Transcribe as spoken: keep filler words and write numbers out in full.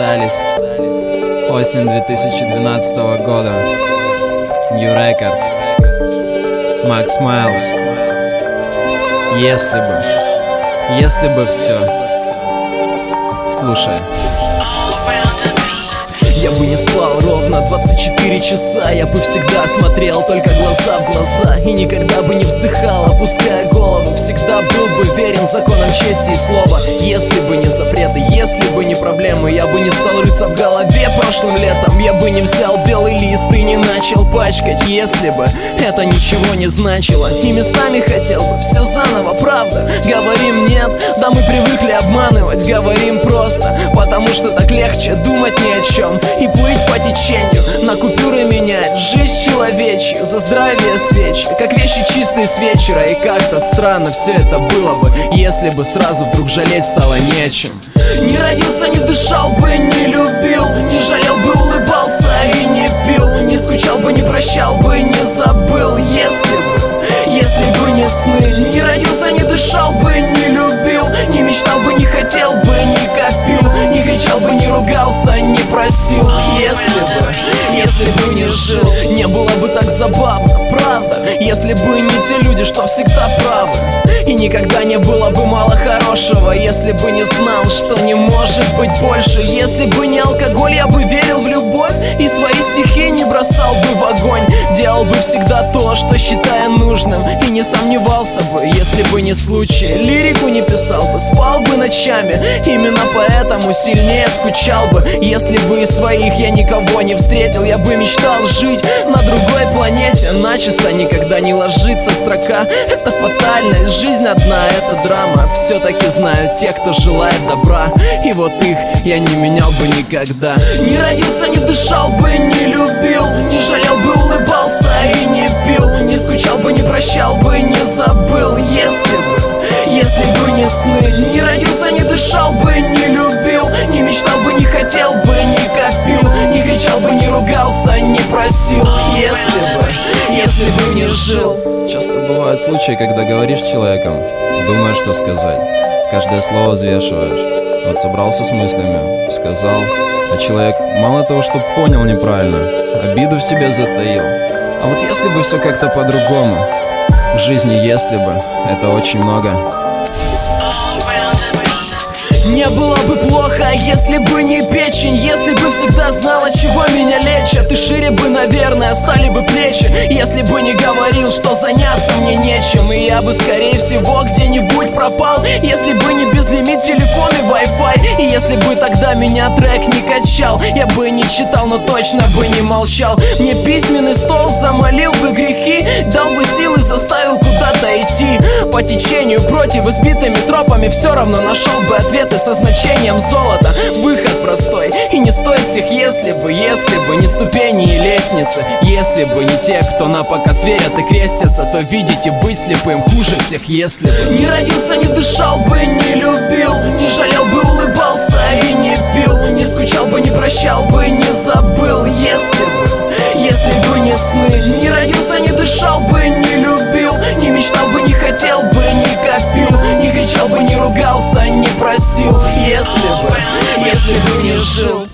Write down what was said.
дождались. Осень две тысячи двенадцатого года. New Records. Макс Майлз. Если бы. Если бы все. Слушай. Я бы не спал ровно двадцать четыре часа. Я бы всегда смотрел только глаза в глаза и никогда бы не вздыхал, опуская голову. Всегда был бы верен законам чести и слова. Если бы не запреты, если бы не проблемы, я бы не стал рыться в голове прошлым летом. Я бы не взял белый лист и не начал пачкать. Если бы это ничего не значило, и местами хотел бы все заново, правда. Говорим нет, да мы привыкли обманывать. Говорим просто, потому что так легче думать ни о чем и плыть по течению, на купюры менять жизнь человечью за здравие свечи, как вещи чистые с вечера. И как-то странно все это было бы, если бы сразу вдруг жалеть стало не о чем. Не родился, не дышал бы, не любил, не жалел бы, улыбался и не пил, не скучал бы, не прощал бы, не забыл. Если бы, если бы не сны. Не родился, не дышал бы, не любил, не мечтал бы, не хотел бы, не копил, не кричал бы, не ругался, не просил. Если бы, если бы не жил, не было бы так забавно, правда. Если бы не те люди, что всегда правы, и никогда не было бы мало хорошего. Если бы не знал, что не может быть больше. Если бы не алкоголь, я бы верил в любовь и свои стихи не бросал бы в огонь. Делал бы всегда то, что считая нужным, и не сомневался бы, если бы не случай. Лирику не писал бы, спал бы ночами, именно поэтому сильнее скучал бы. Если бы из своих я никого не встретил, я бы мечтал жить на другой планете. Начисто никогда не ложится строка, это фатальность, жизнь одна, это драма. Все-таки знают те, кто желает добра, и вот их я не менял бы никогда. Не родился, не дышал бы, не любил, не жалел бы, улыбался и не пил, не скучал бы, не прощал бы, не забыл. Если бы, если бы не сны. Не родился, не дышал бы, не любил, не мечтал бы, не хотел бы, не копил, не кричал бы, не ругался, не просил. Если бы, если бы не жил. Часто бывают случаи, когда говоришь с человеком, думаешь, что сказать, каждое слово взвешиваешь. Вот собрался с мыслями, сказал, а человек мало того, что понял неправильно, обиду в себе затаил. А вот если бы все как-то по-другому, в жизни если бы, это очень много. Не было бы плохо, если бы не печень, если бы всегда знала, чего меня лечат, и шире бы, наверное, стали бы плечи, если бы не говорил, что заняться мне нечем, и я бы, скорее всего, где-нибудь пропал, если бы не безлимит телефон и Wi-Fi, и если бы тогда меня трек не качал, я бы не читал, но точно бы не молчал. Мне письменный стол замолил бы грехи, дал бы силы, заставил куда-то идти по течению, против избитыми тропами, все равно нашел бы ответы со значением золота. Выход простой и не стоит всех если бы. Если бы не ступени и лестницы, если бы не те, кто на показ верят и крестятся, то видите, быть слепым хуже всех если бы. Не родился, не дышал бы, не любил, не жалел бы, улыбался и не пил, не скучал бы, не прощал бы, не забыл. Если бы, если бы не сны. Не родился, не дышал бы, не любил, не мечтал бы, не хотел бы, не копил, не кричал бы, не ругался, не просил. Если бы, если бы не жил.